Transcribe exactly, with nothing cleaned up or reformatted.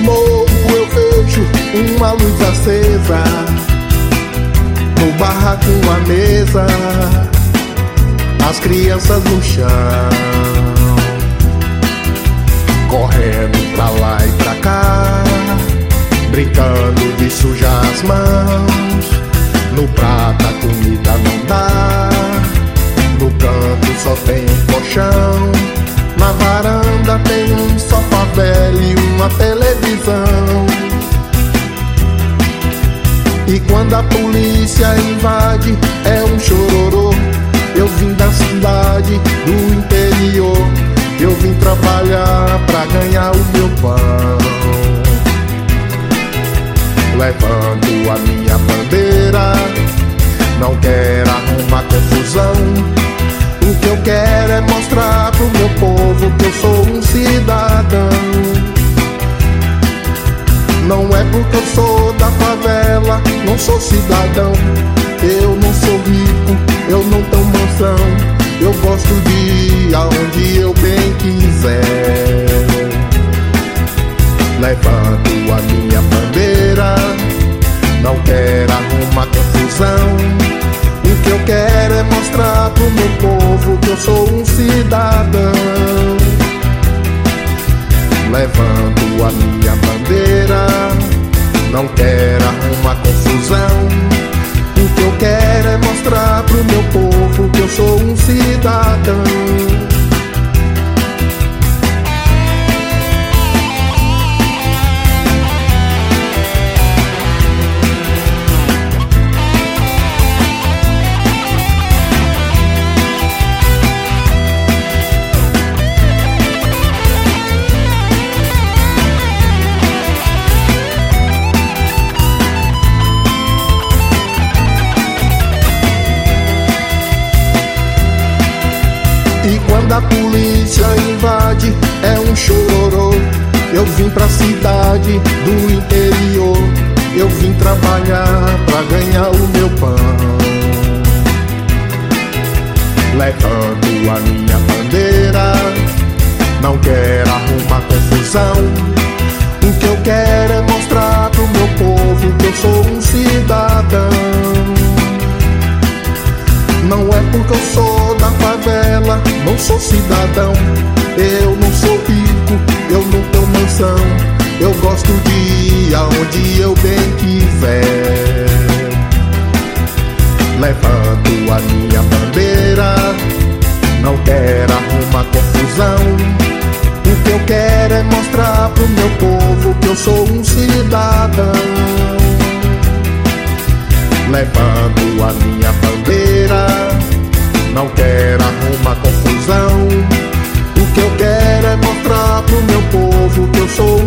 morro eu vejo uma luz acesa, no barraco uma mesa, as crianças no chão, correndo pra lá e pra cá, brincando de sujar as mãos. No prato a comida não dá, no canto só tem um colchão, na varanda tem um sofá velho e uma televisão. E quando a polícia invade é um chororô. Eu vim da cidade, do interior, eu vim trabalhar pra ganhar o meu pão. Levanto a minha bandeira, não quero arrumar confusão. O que eu quero é mostrar pro meu povo que eu sou um cidadão. Não é porque eu sou da favela, não sou cidadão. Eu não sou rico, eu não tenho mansão, eu gosto de ir aonde eu bem quiser. Levanto a minha bandeira, não quero arrumar confusão. O que eu quero é mostrar pro meu povo que eu sou um cidadão. Levanto a minha bandeira, não quero arrumar confusão. O que eu quero é mostrar pro meu povo que eu sou um cidadão. E quando a polícia invade é um chororô. Eu vim pra cidade do interior, eu vim trabalhar pra ganhar o meu pão. Levanto a minha bandeira, não quero arrumar confusão. O que eu quero é mostrar pro meu povo que eu sou um cidadão. Não é porque eu sou da favela, não sou cidadão. Eu não sou rico, eu não tenho mansão, eu gosto de ir aonde eu bem quiser. Levanto a minha bandeira, não quero arrumar confusão. O que eu quero é mostrar pro meu povo que eu sou um cidadão. Levanto a minha bandeira, não quero arrumar confusão. O que eu quero é mostrar pro meu povo que eu sou